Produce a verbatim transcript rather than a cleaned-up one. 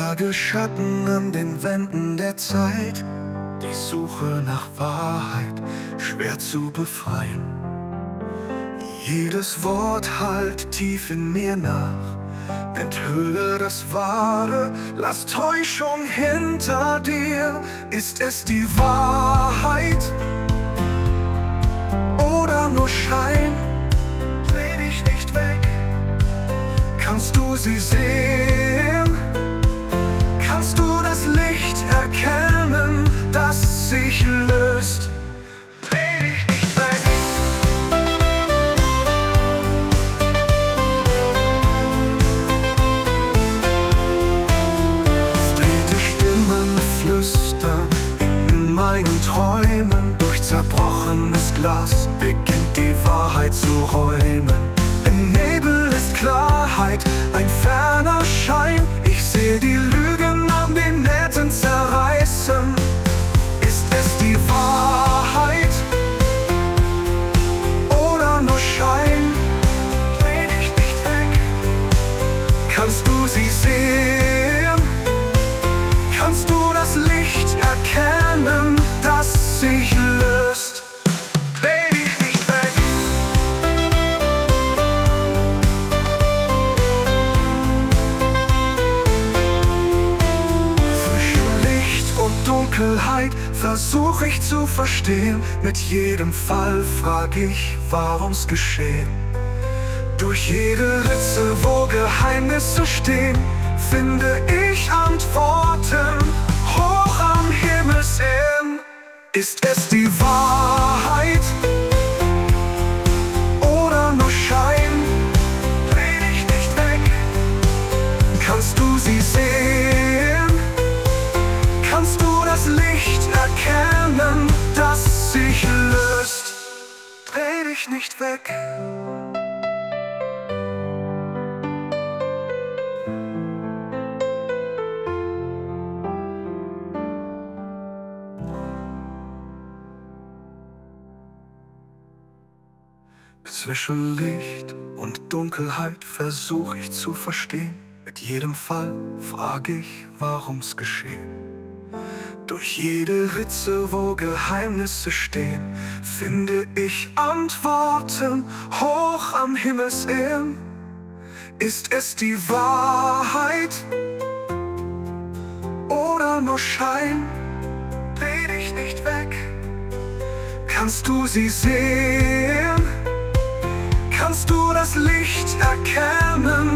Berge, Schatten an den Wänden der Zeit. Die Suche nach Wahrheit, schwer zu befreien. Jedes Wort hallt tief in mir nach. Enthülle das Wahre, lass Täuschung hinter dir. Ist es die Wahrheit oder nur Schein? Dreh dich nicht weg. Kannst du sie sehen? Kannst du das Licht erkennen, das sich löst? Dreh dich nicht weg. Stete Stimmen flüstern in meinen Träumen. Durch zerbrochenes Glas beginnt die Wahrheit zu räumen. Im Nebel ist Klarheit, ein ferner Schein. Ich sehe die Lügen an den Nähten zerreißen. Ist es die Wahrheit oder nur Schein? Dreh dich nicht weg. Kannst du sie sehen? Kannst du das Licht erkennen, das sich löst? Dreh dich nicht weg. Dunkelheit versuch ich zu verstehen. Mit jedem Fall frag ich, warum's geschehen. Durch jede Ritze, wo Geheimnisse stehen, finde ich Antworten hoch am Himmelsehren. Ist es die Wahrheit oder nur Schein? Dreh dich nicht weg. Kannst du sie sehen? Kannst du das Licht erkennen, das sich löst? Dreh dich nicht weg. Zwischen Licht und Dunkelheit versuch ich zu verstehen. Mit jedem Fall frag ich, warum's geschehen. Durch jede Ritze, wo Geheimnisse stehen, finde ich Antworten hoch am Himmelsehren. Ist es die Wahrheit oder nur Schein? Dreh dich nicht weg. Kannst du sie sehen? Kannst du das Licht erkennen?